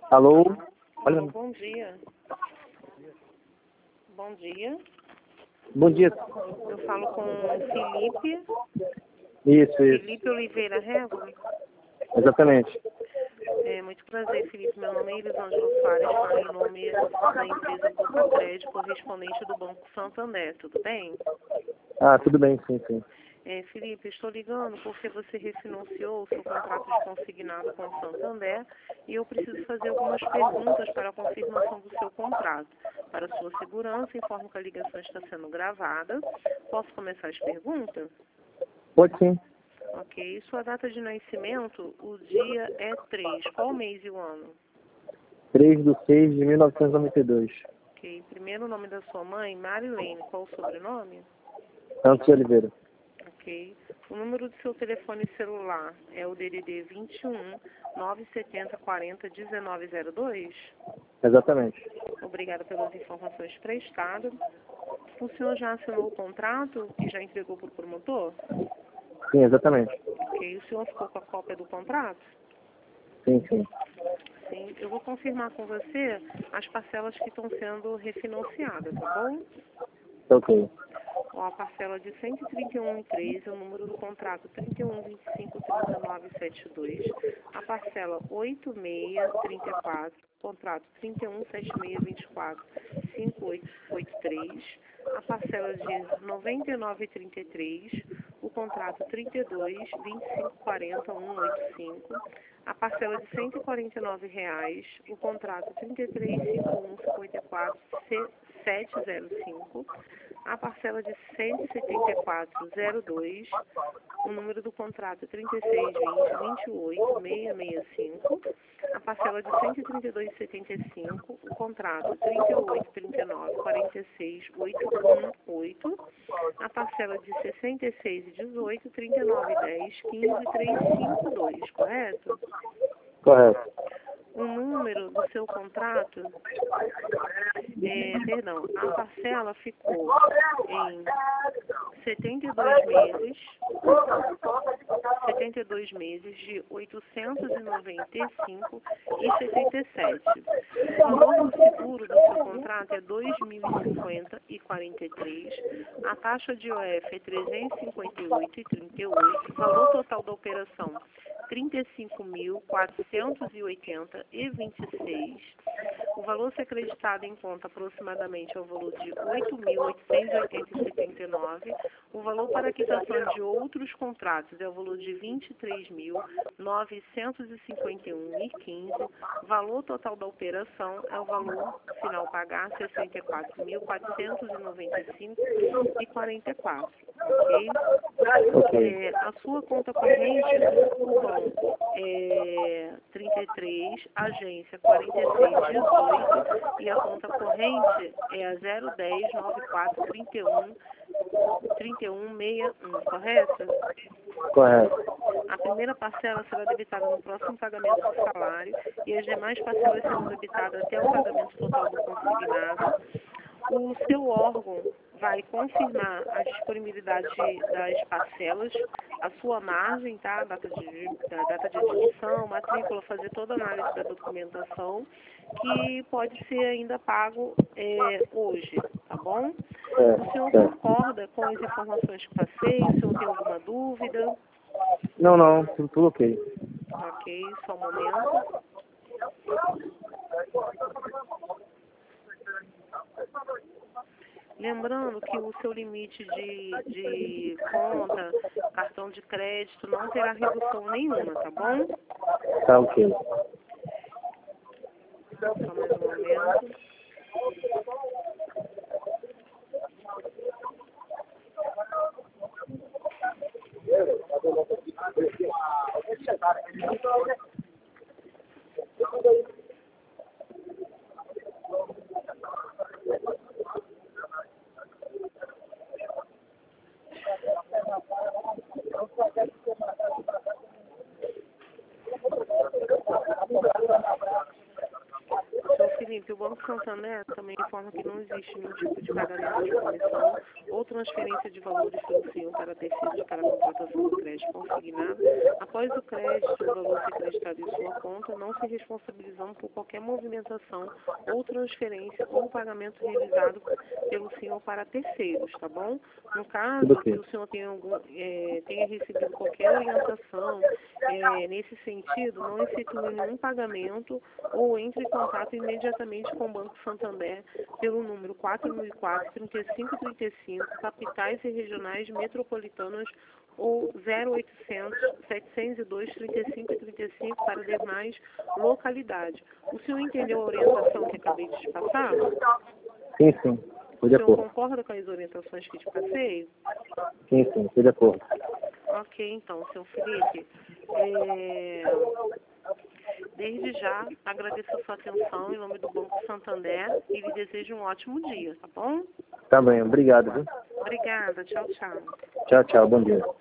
Alô? Alô, bom dia. Bom dia. Bom dia. Eu falo com o Felipe. Isso. Felipe Oliveira Régua. Exatamente. Muito prazer, Felipe. Meu nome é Elisângela Soares, falo em nome da empresa Grupo Crédito, correspondente do Banco Santander. Tudo bem? Ah, tudo bem, sim. Felipe, estou ligando porque você refinanciou o seu contrato de consignado com o Santander e eu preciso fazer algumas perguntas para a confirmação do seu contrato. Para sua segurança, informo que a ligação está sendo gravada. Posso começar as perguntas? Pode sim. Ok. Sua data de nascimento, o dia é 3. Qual mês e o ano? 3/6/1992. Ok. Primeiro nome da sua mãe, Marilene. Qual o sobrenome? Santos de Oliveira. Ok. O número do seu telefone celular é o DDD 21 970 40 1902? Exatamente. Obrigada pelas informações prestadas. O senhor já assinou o contrato e já entregou para o promotor? Sim, exatamente. Ok. O senhor ficou com a cópia do contrato? Sim. Sim. Eu vou confirmar com você as parcelas que estão sendo refinanciadas, tá bom? Tá ok. A parcela de 131,13, o número do contrato 31253972, a parcela 8634, contrato 317624 5883, a parcela de 99,33, o contrato 322540 185, a parcela de R$ 149,00, o contrato 335154 705, a parcela de 174,02, o número do contrato 3620-28665, a parcela de 132,75, o contrato 3839-46,818, a parcela de 66,18, 39,10, 15,352, correto? Correto. O número do seu contrato, a parcela ficou em 72 meses de 895,77. O valor do seguro do seu contrato é 2.050,43. A taxa de OF é 358,38. O valor total da operação 35.480,26. O valor a ser acreditado em conta aproximadamente é o valor de 8.880,79. O valor para quitação de outros contratos é o valor de 23.951,15. O valor total da operação é o valor final a pagar 64.495,44. Ok? A sua conta corrente, o banco é 33, agência 4618 e a conta corrente é a 010 94 31 3161, correto? Correto. A primeira parcela será debitada no próximo pagamento do salário e as demais parcelas serão debitadas até o pagamento total do consignado. O seu órgão vai confirmar a disponibilidade das parcelas, a sua margem, tá? Data de admissão, matrícula, fazer toda a análise da documentação, que pode ser ainda pago hoje, tá bom? O senhor concorda com as informações que passei? O senhor tem alguma dúvida? Não, tudo ok. Ok, só um momento. Lembrando que o seu limite de conta, cartão de crédito, não terá redução nenhuma, tá bom? Tá ok. Só mais um momento. Felipe, Banco Santander também informa que não existe nenhum tipo de pagamento de comissão ou transferência de valores pelo senhor para terceiros para a contratação do crédito consignado. Após o crédito, o valor ser creditado em sua conta, não se responsabilizando por qualquer movimentação ou transferência ou pagamento realizado pelo senhor para terceiros, tá bom? No caso Tudo que ok. o senhor tenha recebido qualquer orientação nesse sentido, não efetue nenhum pagamento ou entre em contato imediatamente com o Banco Santander pelo número 4004-3535, capitais e regionais metropolitanas ou 0800 702 3535 para demais localidades. O senhor entendeu a orientação que acabei de te passar? Sim, sim. Estou de O senhor acordo. concorda com as orientações que te passei? Sim, sim. Estou de acordo. Ok, então, seu Felipe. Desde já, agradeço a sua atenção em nome do Banco Santander e lhe desejo um ótimo dia, tá bom? Tá bem. Obrigado, viu? Obrigada, tchau, tchau. Tchau, tchau. Bom dia.